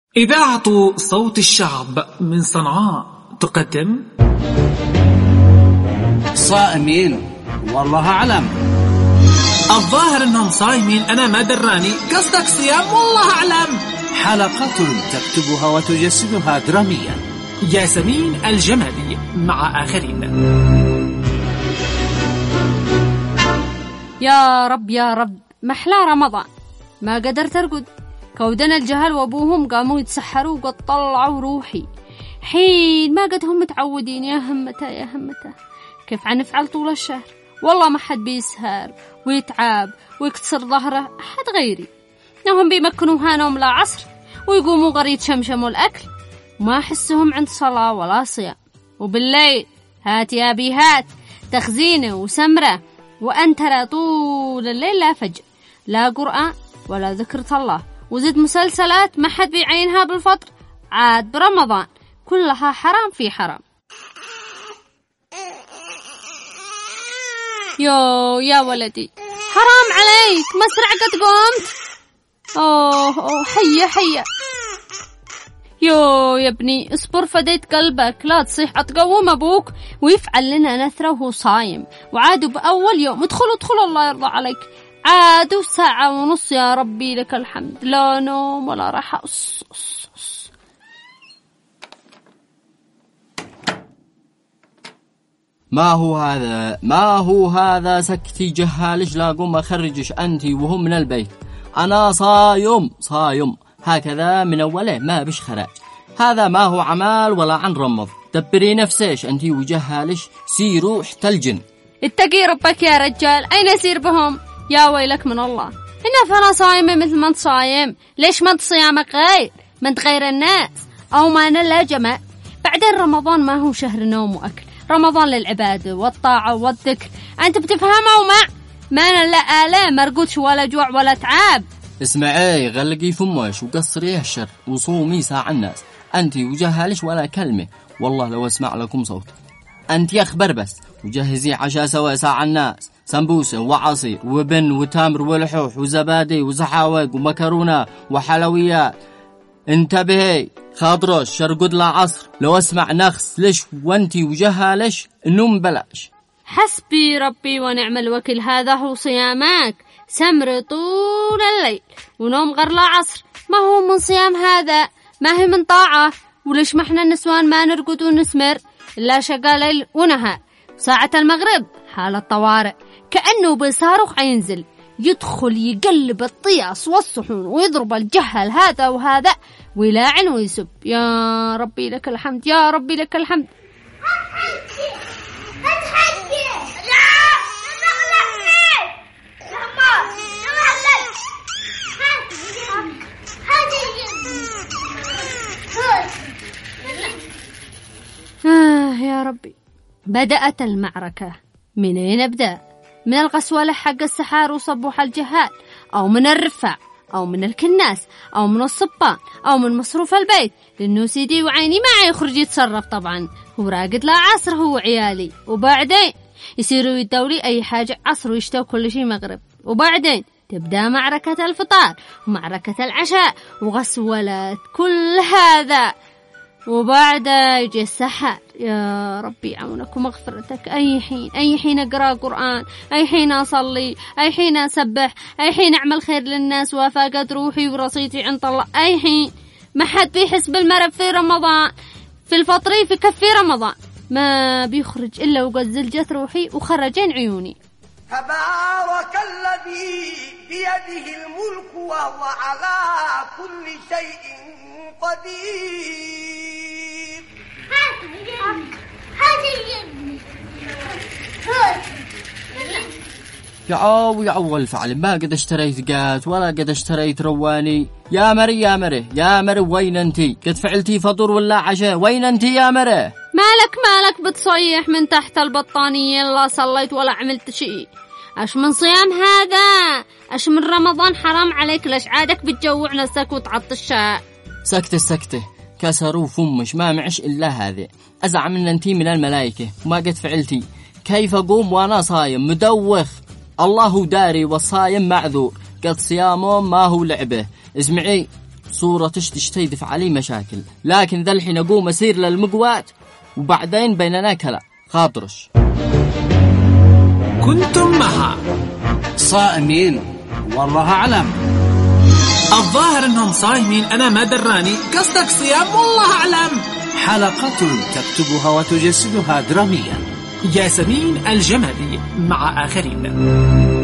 إذاعة صوت الشعب من صنعاء تقدم صائمين والله أعلم. الظاهر أنهم صايمين، أنا ما دراني. قصدك صيام والله أعلم. حلقة تكتبها وتجسدها دراميا ياسمين الجمالي مع آخرين. يا رب يا رب، محلى رمضان ما قدرت أرقد. كودنا الجهل وأبوهم قاموا يتسحروا وقد طلعوا روحي، حين ما قد هم متعودين. يا همتا يا همتا، كيف عنفعل طول الشهر؟ والله ما حد بيسهر ويتعب ويكسر ظهره أحد غيري. إنهم بيمكنوها نوم لا عصر ويقوموا غريد شمشموا الأكل، وما أحسهم عند صلاة ولا صيام. وبالليل هات يا أبي هات، تخزينة وسمرة وأنترى طول الليل، لا فجر لا قرآن ولا ذكرة الله، وزد مسلسلات ما حد بيعينها بالفطر، عاد برمضان كلها حرام في حرام. يا ولدي حرام عليك، مسرع قد قمت. أوه حيا يا ابني اصبر، فديت قلبك، لا تصيح أتقوم أبوك ويفعل لنا نثرة وهو صايم. وعادوا بأول يوم ادخلوا الله يرضى عليك، عادوا 1.5 ساعة يا ربي لك الحمد، لا نوم ولا راحة. ما هو هذا سكتي جهالش، لا قوم أخرجش أنتي وهم من البيت. أنا صايم هكذا من أوله، ما بش خراج. هذا ما هو عمال ولا عن رمض. دبري نفسيش أنتي وجهالش، سيروا احتلجن. اتقي ربك يا رجال، أين أسير بهم؟ يا ويلك من الله، إنا فأنا صايمة مثل ما انت صايم. ليش ما انت صيامك غير؟ ما انت غير الناس أو ما أنا لا جماعة. بعدين رمضان ما هو شهر نوم وأكل، رمضان للعبادة والطاعة والذكر. أنت بتفهمه ما أنا لا آلام مرقودش ولا جوع ولا تعب. اسمعي غلقي فموش وقصريه الشر وصومي ساعة الناس. أنتي وجهالش ولا كلمة، والله لو اسمع لكم صوت. أنتي أخبر بس، وجهزي عشاء سوا ساعة الناس، سمبوسة وعصير وبن وتمر ولحوح وزبادي وزحاوق ومكرونة وحلويات. انتبهي خاطرش شرقود لا عصر، لو اسمع نخس ليش وانتي وجهالش النوم بلاش. حسبي ربي ونعم الوكيل، هذا هو صيامك، سمر طول الليل ونوم غير لا عصر. ما هو من صيام هذا، ما هي من طاعة. وليش ما احنا النسوان ما نرقد ونسمر إلا شقا ليل ونهار؟ ساعة المغرب حالة طوارئ، كأنه بصاروخ ينزل، يدخل يقلب الطياس والصحون ويضرب الجهل هذا وهذا ويلاعن ويسب. يا ربي لك الحمد، يا ربي لك الحمد. يا ربي، بدأت المعركة. من أين أبدأ؟ من الغسولة حق السحار وصبوح الجهال، أو من الرفاع، أو من الكناس، أو من الصبان، أو من مصروف البيت؟ لأنه سيدي وعيني ما يخرج يتصرف طبعا، هو راقد لا عصر هو عيالي. وبعدين يصيروا يدولي أي حاجة عصر ويشتوا كل شيء مغرب. وبعدين تبدأ معركة الفطار ومعركة العشاء وغسولة كل هذا، وبعد يجي السحر. يا ربي عونك ومغفرتك. أي حين أقرأ قرآن، أي حين أصلي، أي حين أسبح، أي حين أعمل خير للناس وافقت روحي ورصيتي عند الله. أي حين ما حد بيحس بالمرض في رمضان، في الفطري في كفي رمضان ما بيخرج إلا وقد زلجت روحي وخرجين عيوني. تبارك الذي بيده الملك وهو على كل شيء قدير. يا أول فعل، ما قد اشتريت قات ولا قد اشتريت رواني. يا مري وين انتي؟ قد فعلتي فطور ولا عشاء؟ وين انتي يا مري؟ مالك بتصيح من تحت البطانية؟ لا صليت ولا عملت شيء. اش من صيام هذا؟ اش من رمضان؟ حرام عليك، ليش عادك بتجوع نفسك وتعطشها؟ سكتة كسروا فمش، ما معش إلا هذا. أزعم أن أنتي من الملائكة وما قد فعلتي. كيف أقوم وأنا صايم مدوخ؟ الله داري والصايم معذور، قد صيامه ما هو لعبه. اسمعي صورة تشتيدف علي مشاكل، لكن ذا الحين أقوم أسير للمقوات وبعدين بيننا كلام خاطرش. كنتم مع صائمين والله أعلم. الظاهر أنهم صايمين أنا ما دراني، قصدك صيام والله أعلم. حلقة تكتبها وتجسدها دراميا ياسمين الجمالي مع آخرين.